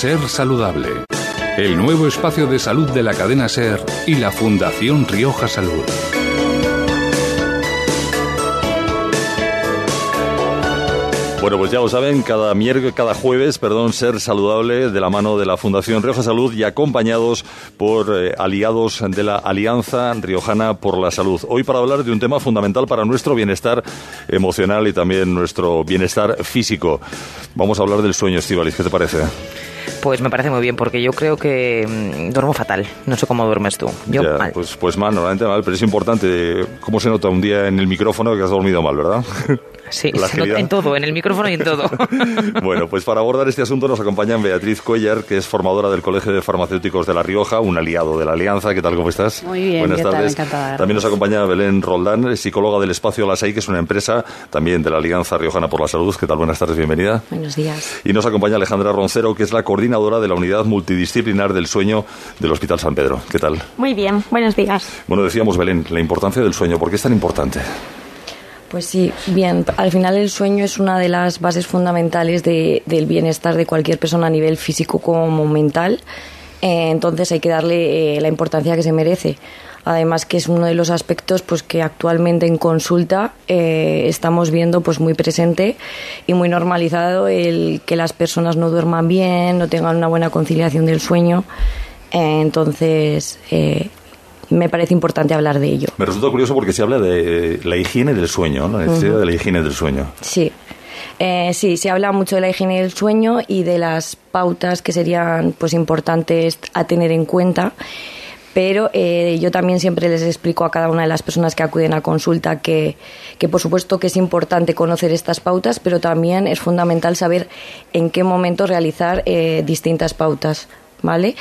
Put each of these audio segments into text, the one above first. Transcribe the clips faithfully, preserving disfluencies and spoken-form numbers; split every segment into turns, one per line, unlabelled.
Ser Saludable, el nuevo espacio de salud de la cadena SER y la Fundación Rioja Salud.
Bueno, pues ya lo saben, cada miércoles, cada jueves, perdón, Ser Saludable de la mano de la Fundación Rioja Salud y acompañados por eh, aliados de la Alianza Riojana por la Salud. Hoy para hablar de un tema fundamental para nuestro bienestar emocional y también nuestro bienestar físico. Vamos a hablar del sueño, Estíbaliz, ¿qué te parece?
Pues me parece muy bien, porque yo creo que mmm, duermo fatal. No sé cómo duermes tú. Yo
ya,
mal.
Pues, pues mal, normalmente mal, pero es importante cómo se nota un día en el micrófono que has dormido mal, ¿verdad?
Sí, se nota en todo, en el micrófono y en todo.
Bueno, pues para abordar este asunto nos acompañan Beatriz Cuéllar, que es formadora del Colegio de Farmacéuticos de La Rioja, un aliado de la Alianza. ¿Qué tal, cómo estás?
Muy bien,
buenas
¿qué
tardes.
tal? Encantada.
También nos acompaña Belén Roldán, psicóloga del Espacio Lasai, que es una empresa también de la Alianza Riojana por la Salud. ¿Qué tal? Buenas tardes, bienvenida.
Buenos días.
Y nos acompaña Alejandra Roncero, que es la coordinadora de la Unidad Multidisciplinar del Sueño del Hospital San Pedro. ¿Qué tal?
Muy bien, buenos días.
Bueno, decíamos, Belén, la importancia del sueño. ¿Por qué es tan importante?
Pues sí, bien, al final el sueño es una de las bases fundamentales de, del bienestar de cualquier persona a nivel físico como mental, eh, entonces hay que darle eh, la importancia que se merece. Además que es uno de los aspectos pues que actualmente en consulta eh, estamos viendo pues muy presente y muy normalizado el que las personas no duerman bien, no tengan una buena conciliación del sueño, eh, entonces... Eh, me parece importante hablar de ello.
Me resulta curioso porque se habla de la higiene del sueño, ¿no? La necesidad uh-huh. de la higiene del sueño.
Sí, eh, sí, se habla mucho de la higiene del sueño y de las pautas que serían pues importantes a tener en cuenta, pero eh, yo también siempre les explico a cada una de las personas que acuden a consulta que, que por supuesto que es importante conocer estas pautas, pero también es fundamental saber en qué momento realizar eh, distintas pautas, ¿vale?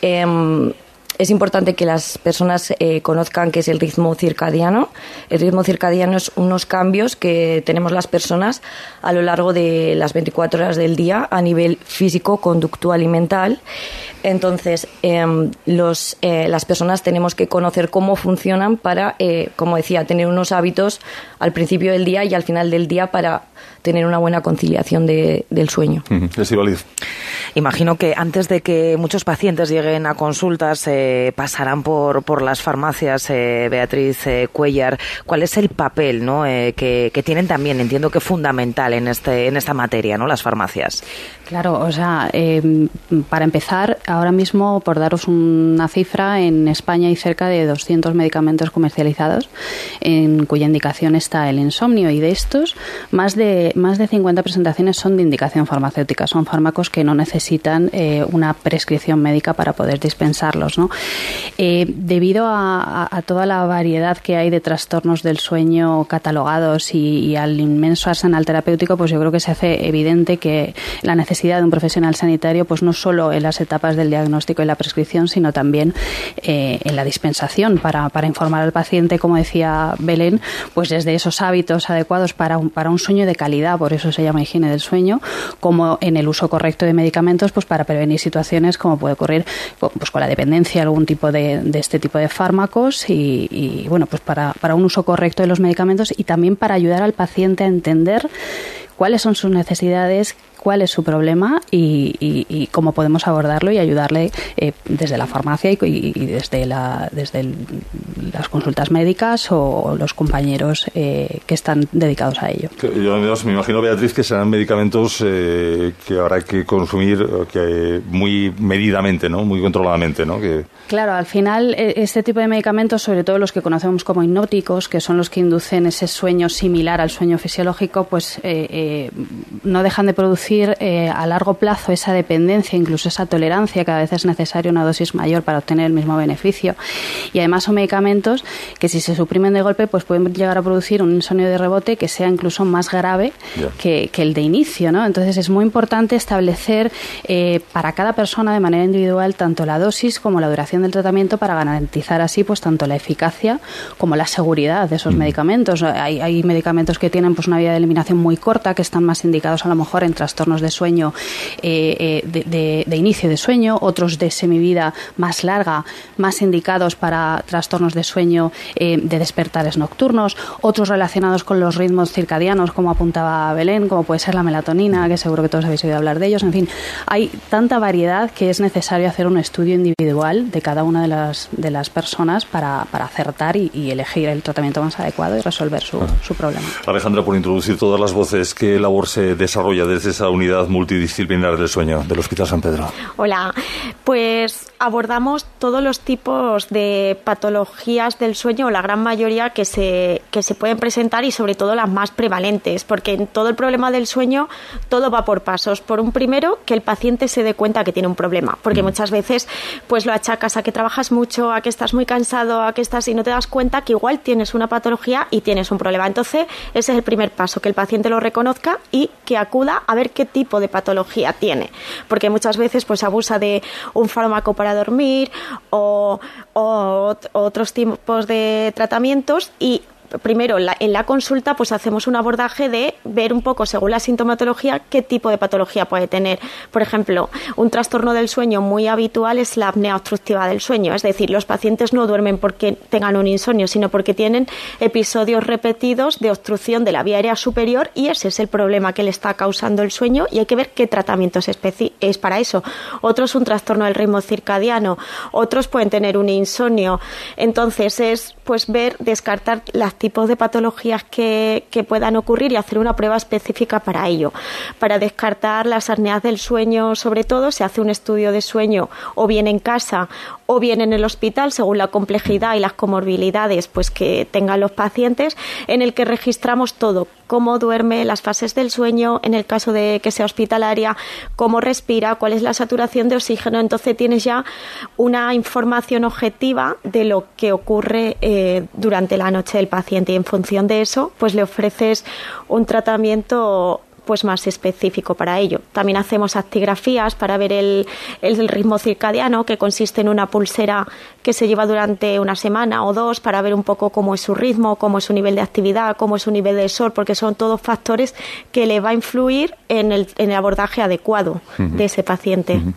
Eh, Es importante que las personas eh, conozcan qué es el ritmo circadiano. El ritmo circadiano es unos cambios que tenemos las personas a lo largo de las veinticuatro horas del día a nivel físico, conductual y mental. Entonces, eh, los, eh, las personas tenemos que conocer cómo funcionan para, eh, como decía, tener unos hábitos al principio del día y al final del día para tener una buena conciliación de, del sueño.
Uh-huh.
Imagino que antes de que muchos pacientes lleguen a consultas eh, pasarán por, por las farmacias, eh, Beatriz eh, Cuéllar. ¿Cuál es el papel, ¿no? eh, que, que tienen también, entiendo que fundamental en, este, en esta materia, ¿no? Las farmacias?
Claro, o sea, eh, para empezar, ahora mismo, por daros una cifra, en España hay cerca de doscientos medicamentos comercializados en cuya indicación está el insomnio, y de estos más de más de cincuenta presentaciones son de indicación farmacéutica, son fármacos que no necesitan eh, una prescripción médica para poder dispensarlos, ¿no? Eh, debido a, a, a toda la variedad que hay de trastornos del sueño catalogados y, y al inmenso arsenal terapéutico, pues yo creo que se hace evidente que la necesidad de un profesional sanitario, pues no solo en las etapas del diagnóstico y la prescripción, sino también eh, en la dispensación para, para informar al paciente, como decía Belén, pues desde esos hábitos adecuados para un, para un sueño de calidad, por eso se llama higiene del sueño, como en el uso correcto de medicamentos, pues para prevenir situaciones como puede ocurrir pues con la dependencia, algún tipo de, de este tipo de fármacos y, y bueno, pues para, para un uso correcto de los medicamentos y también para ayudar al paciente a entender cuáles son sus necesidades, cuál es su problema y, y, y cómo podemos abordarlo y ayudarle eh, desde la farmacia y, y desde, la, desde el, las consultas médicas o los compañeros eh, que están dedicados a ello.
Yo me imagino, Beatriz, que serán medicamentos eh, que habrá que consumir que muy medidamente, ¿no? Muy controladamente, ¿no? Que...
Claro, al final este tipo de medicamentos, sobre todo los que conocemos como hipnóticos, que son los que inducen ese sueño similar al sueño fisiológico, pues eh, eh, no dejan de producir Eh, a largo plazo esa dependencia, incluso esa tolerancia, que a veces es necesaria una dosis mayor para obtener el mismo beneficio. Y además son medicamentos que, si se suprimen de golpe, pues pueden llegar a producir un insomnio de rebote que sea incluso más grave yeah. que, que el de inicio, ¿no? Entonces es muy importante establecer eh, para cada persona de manera individual tanto la dosis como la duración del tratamiento para garantizar así pues tanto la eficacia como la seguridad de esos mm. medicamentos. Hay, hay medicamentos que tienen pues una vía de eliminación muy corta, que están más indicados a lo mejor en trastornos trastornos de sueño eh, eh, de, de, de inicio de sueño, otros de semivida más larga, más indicados para trastornos de sueño eh, de despertares nocturnos, otros relacionados con los ritmos circadianos, como apuntaba Belén, como puede ser la melatonina, que seguro que todos habéis oído hablar de ellos. En fin, hay tanta variedad que es necesario hacer un estudio individual de cada una de las, de las personas para, para acertar y, y elegir el tratamiento más adecuado y resolver su, ah. su problema.
Alejandra, por introducir todas las voces, ¿qué labor se desarrolla desde esa unidad multidisciplinar del sueño del Hospital San Pedro?
Hola, pues abordamos todos los tipos de patologías del sueño, o la gran mayoría que se, que se pueden presentar, y sobre todo las más prevalentes, porque en todo el problema del sueño todo va por pasos. Por un primero, que el paciente se dé cuenta que tiene un problema, porque mm. muchas veces pues lo achacas a que trabajas mucho, a que estás muy cansado, a que estás y no te das cuenta que igual tienes una patología y tienes un problema. Entonces ese es el primer paso, que el paciente lo reconozca y que acuda a ver qué tipo de patología tiene, porque muchas veces pues abusa de un fármaco para dormir o, o otros tipos de tratamientos, y primero la, en la consulta pues hacemos un abordaje de ver un poco según la sintomatología qué tipo de patología puede tener. Por ejemplo, un trastorno del sueño muy habitual es la apnea obstructiva del sueño, es decir, los pacientes no duermen porque tengan un insomnio, sino porque tienen episodios repetidos de obstrucción de la vía aérea superior, y ese es el problema que le está causando el sueño, y hay que ver qué tratamiento es, especi- es para eso. Otros un trastorno del ritmo circadiano, otros pueden tener un insomnio. Entonces es pues ver, descartar las tipos de patologías que, que puedan ocurrir y hacer una prueba específica para ello. Para descartar las apneas del sueño, sobre todo, se hace un estudio de sueño o bien en casa o bien en el hospital, según la complejidad y las comorbilidades pues que tengan los pacientes, en el que registramos todo: cómo duerme, las fases del sueño, en el caso de que sea hospitalaria, cómo respira, cuál es la saturación de oxígeno. Entonces tienes ya una información objetiva de lo que ocurre eh, durante la noche del paciente, y en función de eso pues le ofreces un tratamiento pues más específico para ello. También hacemos actigrafías para ver el, el ritmo circadiano, que consiste en una pulsera que se lleva durante una semana o dos para ver un poco cómo es su ritmo, cómo es su nivel de actividad, cómo es su nivel de sol, porque son todos factores que le va a influir en el, en el abordaje adecuado uh-huh. de ese paciente. Uh-huh.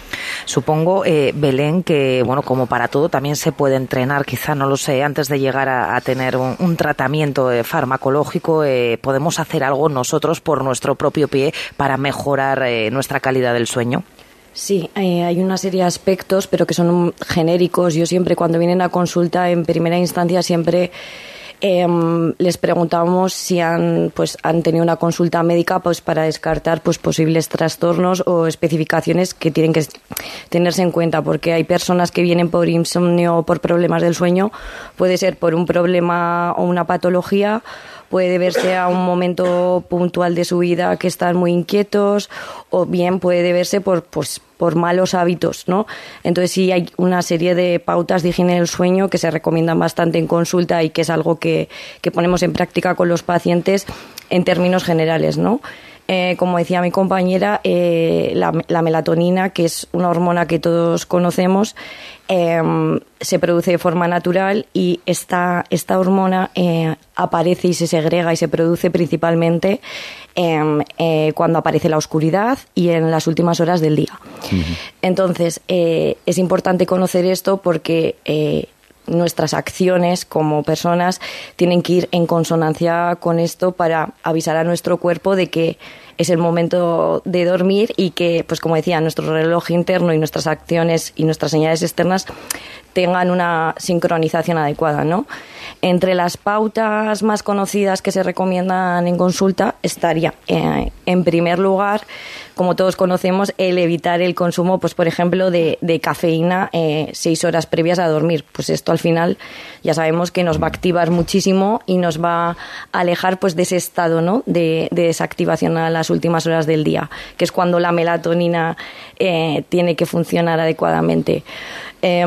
Supongo, eh, Belén, que bueno, como para todo también se puede entrenar, quizá, no lo sé, antes de llegar a, a tener un, un tratamiento eh, farmacológico, eh, podemos hacer algo nosotros por nuestro propio pie para mejorar eh, nuestra calidad del sueño.
Sí, eh, hay una serie de aspectos, pero que son genéricos. Yo siempre, cuando vienen a consulta, en primera instancia siempre Eh, les preguntamos si han pues han tenido una consulta médica pues para descartar pues posibles trastornos o especificaciones que tienen que tenerse en cuenta, porque hay personas que vienen por insomnio o por problemas del sueño. Puede ser por un problema o una patología, puede deberse a un momento puntual de su vida que están muy inquietos, o bien puede deberse por pues por malos hábitos, ¿no? Entonces sí hay una serie de pautas de higiene del sueño que se recomiendan bastante en consulta y que es algo que, que ponemos en práctica con los pacientes en términos generales, ¿no? Eh, como decía mi compañera, eh, la, la melatonina, que es una hormona que todos conocemos, eh, se produce de forma natural, y esta, esta hormona eh, aparece y se segrega y se produce principalmente eh, eh, cuando aparece la oscuridad y en las últimas horas del día. Uh-huh. Entonces, eh, es importante conocer esto porque Eh, nuestras acciones como personas tienen que ir en consonancia con esto para avisar a nuestro cuerpo de que es el momento de dormir, y que, pues como decía, nuestro reloj interno y nuestras acciones y nuestras señales externas tengan una sincronización adecuada, ¿no? Entre las pautas más conocidas que se recomiendan en consulta estaría, eh, en primer lugar, como todos conocemos, el evitar el consumo, pues por ejemplo, de, de cafeína eh, seis horas previas a dormir. Pues esto al final ya sabemos que nos va a activar muchísimo y nos va a alejar pues de ese estado, ¿no?, de, de desactivación a las últimas horas del día, que es cuando la melatonina eh, tiene que funcionar adecuadamente. Eh,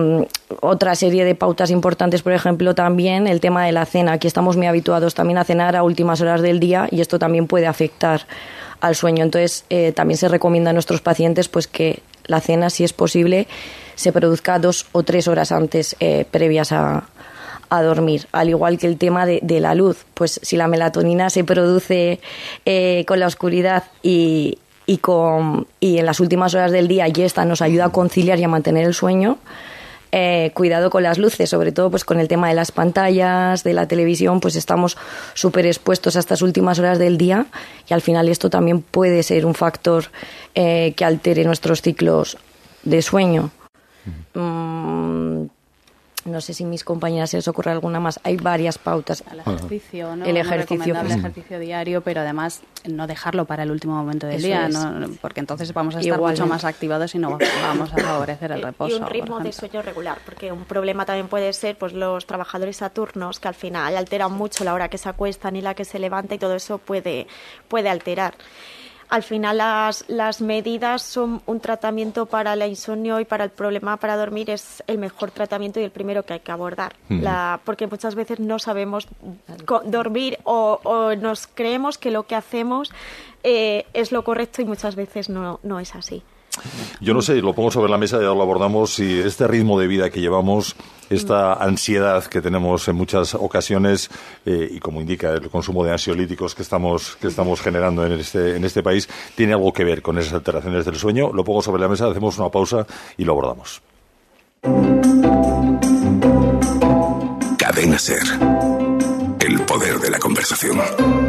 otra serie de pautas importantes, por ejemplo, también el tema de la cena. Aquí estamos muy habituados también a cenar a últimas horas del día, y esto también puede afectar al sueño. Entonces, eh, también se recomienda a nuestros pacientes pues que la cena, si es posible, se produzca dos o tres horas antes, eh, previas a, a dormir, al igual que el tema de, de la luz. Pues si la melatonina se produce eh, con la oscuridad y, y, con, y en las últimas horas del día y esta nos ayuda a conciliar y a mantener el sueño, eh, cuidado con las luces, sobre todo pues con el tema de las pantallas, de la televisión, pues estamos súper expuestos a estas últimas horas del día y al final esto también puede ser un factor eh, que altere nuestros ciclos de sueño. Mm, no sé si mis compañeras se les ocurre alguna más. Hay varias pautas.
El ejercicio, ¿no?
El ejercicio,
el ejercicio diario, pero además no dejarlo para el último momento del
Eso
día,
es.
¿no? Porque entonces vamos a estar
Igualmente.
mucho más activados y no vamos a favorecer el reposo.
Y un ritmo de sueño regular, porque un problema también puede ser pues los trabajadores saturnos, que al final alteran mucho la hora que se acuestan y la que se levanta, y todo eso puede, puede alterar. Al final las, las medidas son un tratamiento para el insomnio y para el problema para dormir, es el mejor tratamiento y el primero que hay que abordar. Mm. La, porque muchas veces no sabemos co- dormir o, o nos creemos que lo que hacemos eh, es lo correcto y muchas veces no, no es así.
Yo no sé, lo pongo sobre la mesa y ahora lo abordamos, si este ritmo de vida que llevamos, esta ansiedad que tenemos en muchas ocasiones, eh, y como indica el consumo de ansiolíticos que estamos que estamos generando en este en este país, tiene algo que ver con esas alteraciones del sueño. Lo pongo sobre la mesa, hacemos una pausa y lo abordamos.
Cadena SER. El poder de la conversación.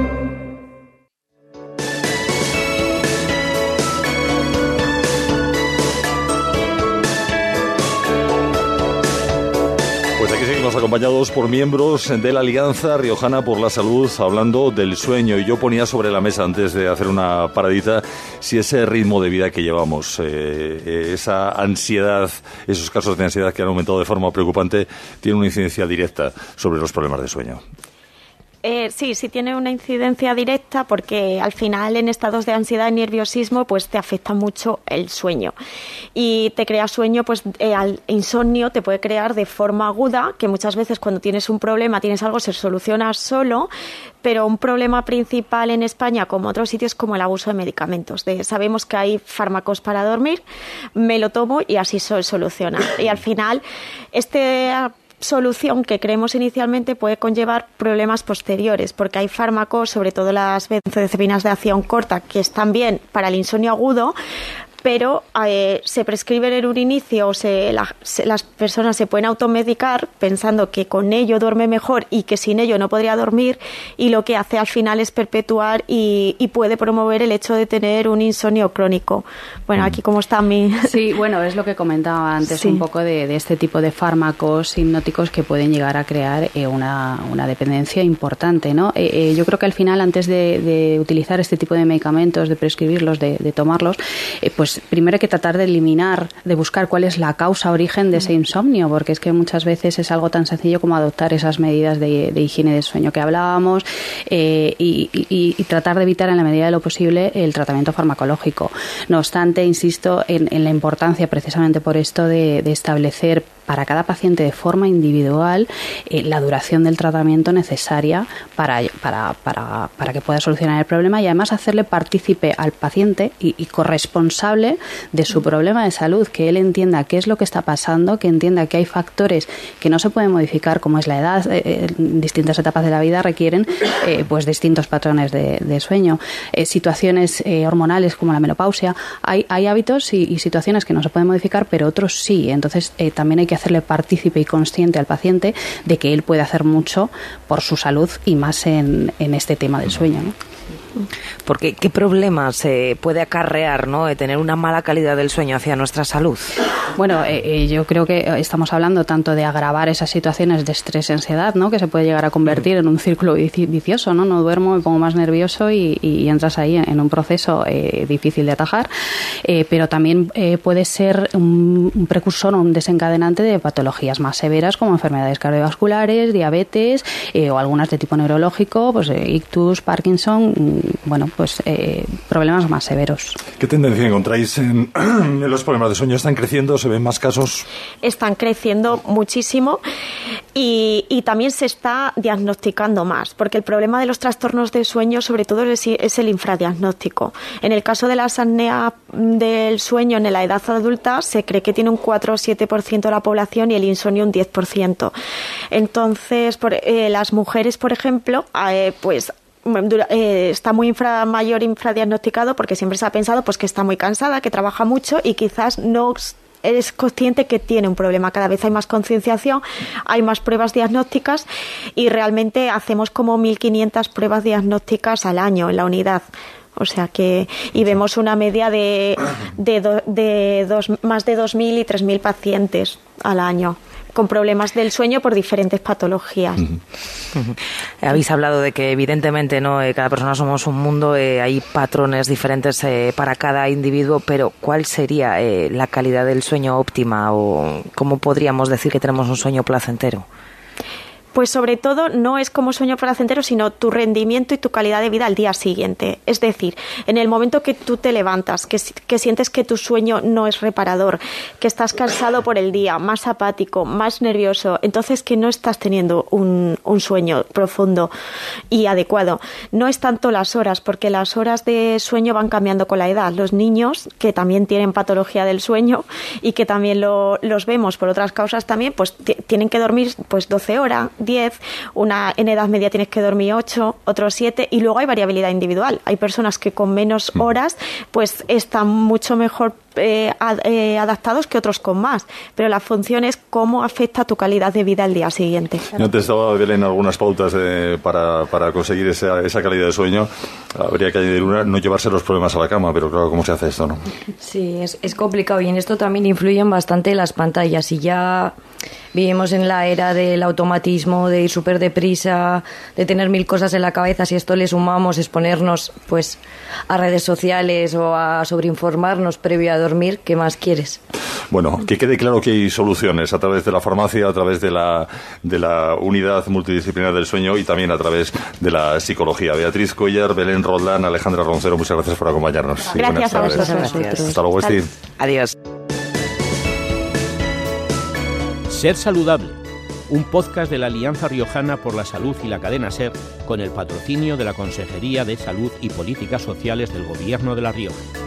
Pues aquí seguimos acompañados por miembros de la Alianza Riojana por la Salud, hablando del sueño. Y yo ponía sobre la mesa, antes de hacer una paradita, si ese ritmo de vida que llevamos, eh, esa ansiedad, esos casos de ansiedad que han aumentado de forma preocupante, tiene una incidencia directa sobre los problemas de sueño.
Eh, sí, sí tiene una incidencia directa, porque al final en estados de ansiedad y nerviosismo pues te afecta mucho el sueño y te crea sueño, pues eh, al insomnio te puede crear de forma aguda, que muchas veces cuando tienes un problema, tienes algo, se soluciona solo, pero un problema principal en España, como otros sitios, como el abuso de medicamentos. De, sabemos que hay fármacos para dormir, me lo tomo y así se soluciona. Y al final este solución que creemos inicialmente puede conllevar problemas posteriores, porque hay fármacos, sobre todo las benzodiazepinas de acción corta, que están bien para el insomnio agudo, pero eh, se prescriben en un inicio, o se, la, se, las personas se pueden automedicar pensando que con ello duerme mejor y que sin ello no podría dormir, y lo que hace al final es perpetuar y, y puede promover el hecho de tener un insomnio crónico. Bueno, aquí como está mi...
Sí, bueno, es lo que comentaba antes, sí. Un poco de, de este tipo de fármacos hipnóticos que pueden llegar a crear eh, una, una dependencia importante, ¿no? Eh, eh, yo creo que al final, antes de, de utilizar este tipo de medicamentos, de prescribirlos, de, de tomarlos, eh, pues primero hay que tratar de eliminar, de buscar cuál es la causa origen de ese insomnio, porque es que muchas veces es algo tan sencillo como adoptar esas medidas de, de higiene del sueño que hablábamos, eh, y, y, y tratar de evitar en la medida de lo posible el tratamiento farmacológico. No obstante, insisto en, en la importancia, precisamente por esto, de, de establecer para cada paciente de forma individual eh, la duración del tratamiento necesaria para, para, para, para que pueda solucionar el problema, y además hacerle partícipe al paciente y, y corresponsable de su problema de salud, que él entienda qué es lo que está pasando, que entienda que hay factores que no se pueden modificar, como es la edad. Eh, en distintas etapas de la vida requieren eh, pues distintos patrones de, de sueño, eh, situaciones eh, hormonales como la menopausia. Hay, hay hábitos y, y situaciones que no se pueden modificar, pero otros sí. Entonces eh, también hay que hacerle partícipe y consciente al paciente de que él puede hacer mucho por su salud, y más en, en este tema del sueño, ¿no?
Porque ¿qué problemas eh, puede acarrear, ¿no?, de tener una mala calidad del sueño hacia nuestra salud?
Bueno, eh, eh, yo creo que estamos hablando tanto de agravar esas situaciones de estrés y ansiedad, ¿no?, que se puede llegar a convertir en un círculo vicioso, ¿no? No duermo, me pongo más nervioso y, y entras ahí en un proceso eh, difícil de atajar, eh, pero también eh, puede ser un, un precursor o un desencadenante de patologías más severas, como enfermedades cardiovasculares, diabetes, eh, o algunas de tipo neurológico, pues eh, ictus, Parkinson, bueno, pues eh, problemas más severos.
¿Qué tendencia encontráis en, en los problemas de sueño? ¿Están creciendo? ¿Se ven más casos?
Están creciendo muchísimo. Y, y también se está diagnosticando más, porque el problema de los trastornos de sueño sobre todo es, es el infradiagnóstico. En el caso de la apnea del sueño en la edad adulta se cree que tiene un cuatro o siete por ciento de la población y el insomnio un diez por ciento. Entonces, por, eh, las mujeres, por ejemplo, eh, pues Eh, está muy infra, mayor infradiagnosticado porque siempre se ha pensado pues que está muy cansada, que trabaja mucho y quizás no eres consciente que tiene un problema. Cada vez hay más concienciación, hay más pruebas diagnósticas y realmente hacemos como mil quinientas pruebas diagnósticas al año en la unidad. O sea que, y vemos una media de, de, do, de dos, más de dos mil y tres mil pacientes al año con problemas del sueño por diferentes patologías.
Uh-huh. Uh-huh. Habéis hablado de que evidentemente no eh, cada persona somos un mundo, eh, hay patrones diferentes eh, para cada individuo, pero ¿cuál sería eh, la calidad del sueño óptima o cómo podríamos decir que tenemos un sueño placentero?
Pues sobre todo no es como sueño placentero, sino tu rendimiento y tu calidad de vida al día siguiente. Es decir, en el momento que tú te levantas, que, que sientes que tu sueño no es reparador, que estás cansado por el día, más apático, más nervioso, entonces que no estás teniendo un, un sueño profundo y adecuado. No es tanto las horas, porque las horas de sueño van cambiando con la edad. Los niños, que también tienen patología del sueño y que también lo, los vemos por otras causas también, pues t- tienen que dormir pues doce horas, diez, una en edad media tienes que dormir ocho, otros siete y luego hay variabilidad individual. Hay personas que con menos horas pues están mucho mejor eh, ad, eh, adaptados que otros con más, pero la función es cómo afecta tu calidad de vida al día siguiente.
Yo te estaba, Belén, algunas pautas de, para, para conseguir esa, esa calidad de sueño. Habría que añadir una, no llevarse los problemas a la cama, pero claro, ¿cómo se hace esto, no?
Sí, es, es complicado y en esto también influyen bastante las pantallas y ya vivimos en la era del automatismo, de ir súper deprisa, de tener mil cosas en la cabeza. Si esto le sumamos exponernos pues a redes sociales o a sobreinformarnos previo a dormir, ¿qué más quieres?
Bueno, que quede claro que hay soluciones a través de la farmacia, a través de la, de la unidad multidisciplinar del sueño y también a través de la psicología. Beatriz Cuéllar, Belén Roldán, Alejandra Roncero, muchas gracias por acompañarnos.
Gracias a vosotros.
Hasta luego, Esti.
Adiós.
Ser Saludable, un podcast de la Alianza Riojana por la Salud y la cadena SER con el patrocinio de la Consejería de Salud y Políticas Sociales del Gobierno de La Rioja.